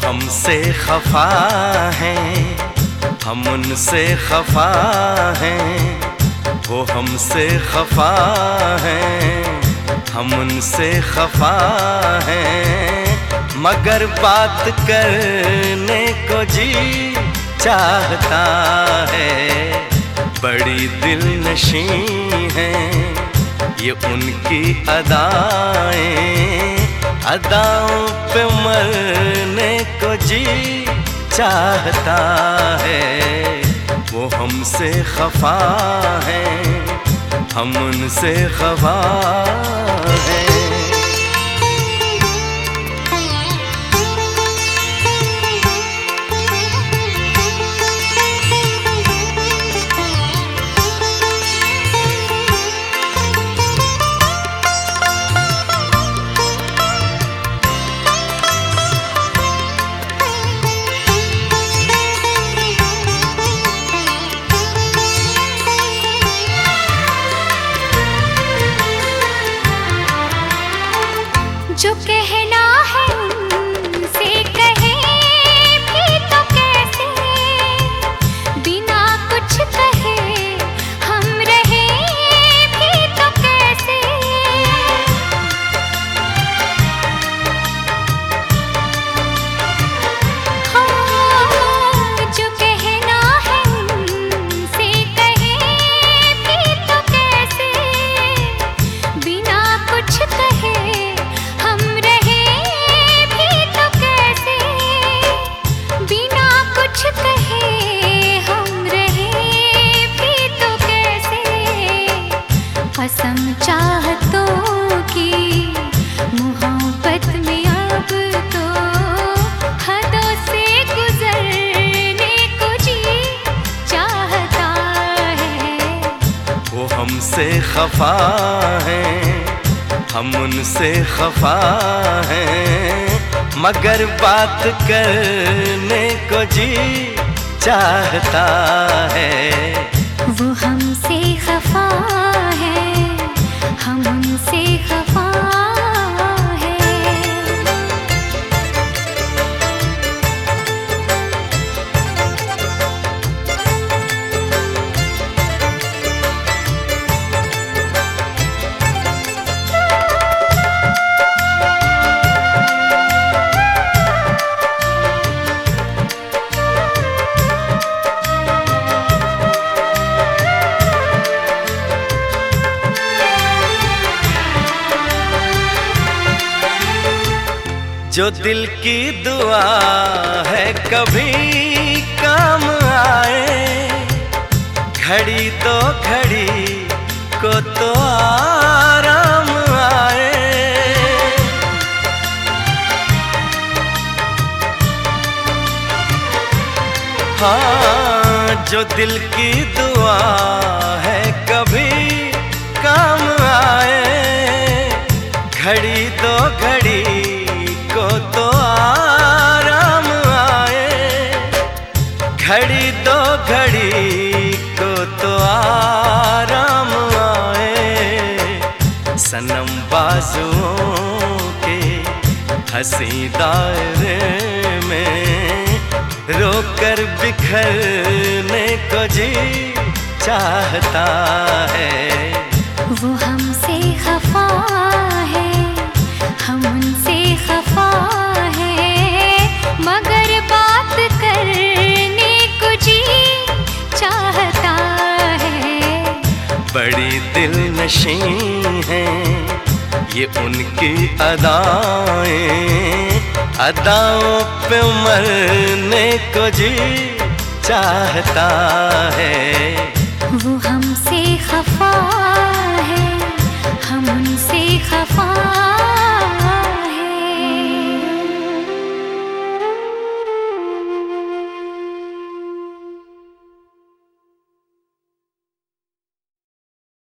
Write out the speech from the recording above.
हमसे खफा हैं, हम उनसे खफा हैं। वो हमसे खफा हैं, हम उनसे खफा हैं। मगर बात करने को जी चाहता है। बड़ी दिलनशी हैं ये उनकी अदाएं, अदाओं पे मरने को जी चाहता है। वो हमसे खफा हैं, हम उनसे खफा हैं। जो कहना है उनसे कहे भी तो कैसे, बिना कुछ कहे हम रहे भी तो कैसे। हाँ, जो कहना है उनसे कहे भी तो कैसे, बिना कुछ कहे हम रहे भी तो कैसे, बिना कुछ कहे हम रहे भी तो कैसे। कसम चाहतों की मोहब्बत में अब तो हदों से गुजरने को जी चाहता है। वो हमसे खफा हैं, हम उनसे खफा हैं। मगर बात करने को जी चाहता है। वो हमसे खफा है, हम उनसे खफा है। जो दिल की दुआ है कभी काम आए, घड़ी तो घड़ी को तो आराम आए। हाँ, जो दिल की दुआ है कभी काम आए, घड़ी तो घड़ी को तो आराम आए। घड़ी दो घड़ी को तो आराम आए। सनम बाजुओं के हंसी दायरे में रोकर बिखरने को जी चाहता है। वो हमसे खफा है, हम उनसे खफा है। मगर बात करने को जी चाहता है। बड़ी दिलनशी हैं ये उनकी अदाएं, अदाओं पे मरने को जी चाहता है। वो हमसे खफा